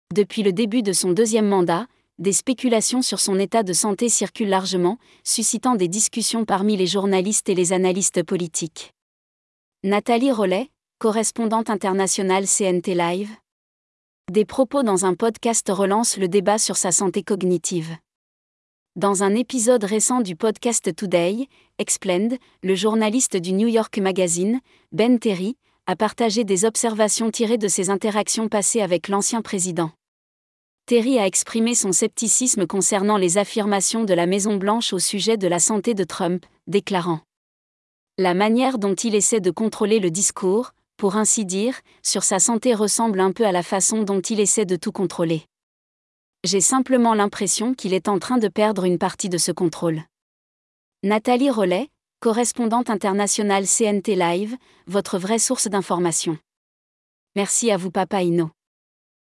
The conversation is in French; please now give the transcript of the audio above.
Depuis le début de son deuxième mandat, des spéculations sur son état de santé circulent largement, suscitant des discussions parmi les journalistes et les analystes politiques. Nathalie Rollet, correspondante internationale CNT Live. Des propos dans un podcast relancent le débat sur sa santé cognitive. Dans un épisode récent du podcast Today, Explained, le journaliste du New York Magazine, Ben Terry, a partagé des observations tirées de ses interactions passées avec l'ancien président. Terry a exprimé son scepticisme concernant les affirmations de la Maison-Blanche au sujet de la santé de Trump, déclarant « La manière dont il essaie de contrôler le discours, pour ainsi dire, sur sa santé ressemble un peu à la façon dont il essaie de tout contrôler. J'ai simplement l'impression qu'il est en train de perdre une partie de ce contrôle. » Nathalie Rollet, correspondante internationale CNT Live, votre vraie source d'information. Merci à vous Papa Inno.